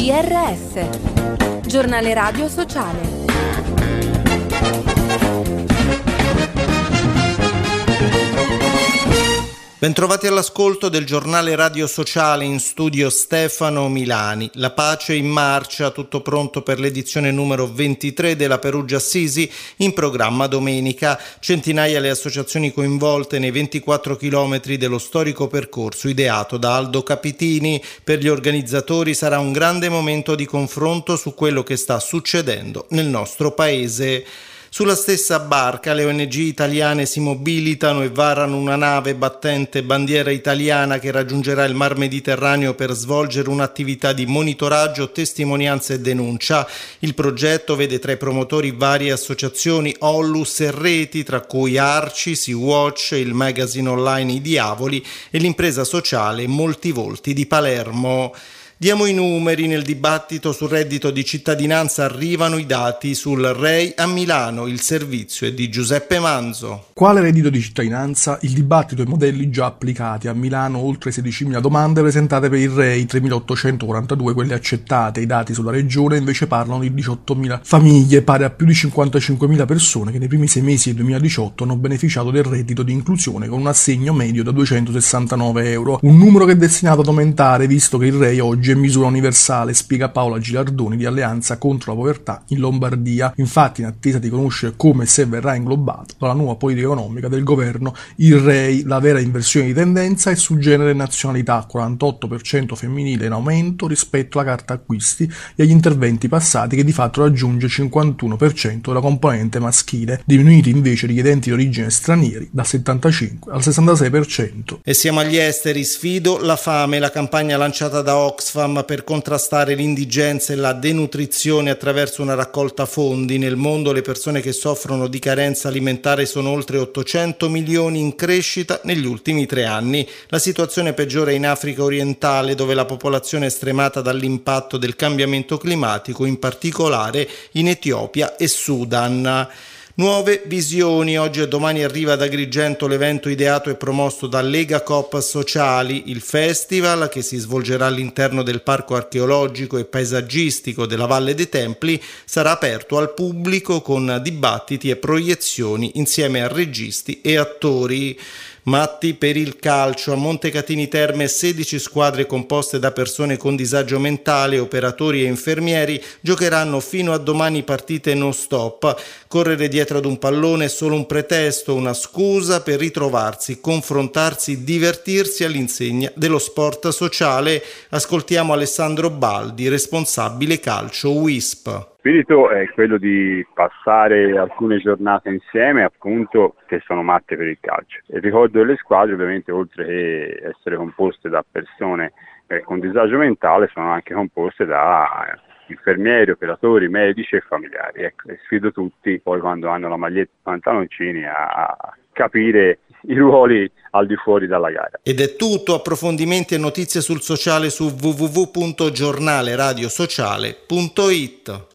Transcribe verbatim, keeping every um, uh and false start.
G R S, Giornale Radio Sociale. Bentrovati all'ascolto del Giornale Radio Sociale, in studio Stefano Milani. La pace in marcia, tutto pronto per l'edizione numero ventitré della Perugia Assisi, in programma domenica. Centinaia le associazioni coinvolte nei ventiquattro chilometri dello storico percorso ideato da Aldo Capitini. Per gli organizzatori sarà un grande momento di confronto su quello che sta succedendo nel nostro paese. Sulla stessa barca le O N G italiane si mobilitano e varano una nave battente bandiera italiana che raggiungerà il Mar Mediterraneo per svolgere un'attività di monitoraggio, testimonianza e denuncia. Il progetto vede tra i promotori varie associazioni, Onlus e reti, tra cui Arci, Sea-Watch, il magazine online I Diavoli e l'impresa sociale Molti Volti di Palermo. Diamo i numeri. Nel dibattito sul reddito di cittadinanza arrivano i dati sul R E I a Milano. Il servizio è di Giuseppe Manzo. Quale reddito di cittadinanza? Il dibattito e i modelli già applicati. A Milano oltre sedicimila domande presentate per il R E I, tremilaottocentoquarantadue quelle accettate. I dati sulla regione invece parlano di diciottomila famiglie, pari a più di cinquantacinquemila persone che nei primi sei mesi del duemiladiciotto hanno beneficiato del reddito di inclusione con un assegno medio da duecentosessantanove euro. Un numero che è destinato ad aumentare visto che il R E I oggi è misura universale, spiega Paola Gilardoni di Alleanza contro la Povertà in Lombardia. Infatti, in attesa di conoscere come se verrà inglobato dalla nuova politica economica del governo, il R E I, la vera inversione di tendenza è su genere e nazionalità, quarantotto per cento femminile in aumento rispetto alla carta acquisti e agli interventi passati che di fatto raggiunge il cinquantuno per cento della componente maschile, diminuiti invece richiedenti di origine stranieri dal settantacinque al sessantasei per cento. E siamo agli esteri. Sfido la fame, la campagna lanciata da Oxfam per contrastare l'indigenza e la denutrizione attraverso una raccolta fondi. Nel mondo le persone che soffrono di carenza alimentare sono oltre ottocento milioni, in crescita negli ultimi tre anni. La situazione peggiore in Africa orientale, dove la popolazione è stremata dall'impatto del cambiamento climatico, in particolare in Etiopia e Sudan. Nuove visioni. Oggi e domani arriva ad Agrigento l'evento ideato e promosso da Lega Coop Sociali. Il festival, che si svolgerà all'interno del parco archeologico e paesaggistico della Valle dei Templi, sarà aperto al pubblico con dibattiti e proiezioni insieme a registi e attori. Matti per il calcio. A Montecatini Terme sedici squadre composte da persone con disagio mentale, operatori e infermieri giocheranno fino a domani partite non stop. Correre dietro ad un pallone è solo un pretesto, una scusa per ritrovarsi, confrontarsi, divertirsi all'insegna dello sport sociale. Ascoltiamo Alessandro Baldi, responsabile calcio U I S P. Lo spirito è quello di passare alcune giornate insieme, appunto, che sono matte per il calcio. Il ricordo delle squadre, ovviamente, oltre che essere composte da persone eh, con disagio mentale, sono anche composte da infermieri, operatori, medici e familiari. Ecco, e sfido tutti, poi quando hanno la maglietta e i pantaloncini, a, a capire i ruoli al di fuori dalla gara. Ed è tutto. Approfondimenti e notizie sul sociale su w w w punto giornale radio sociale punto i t.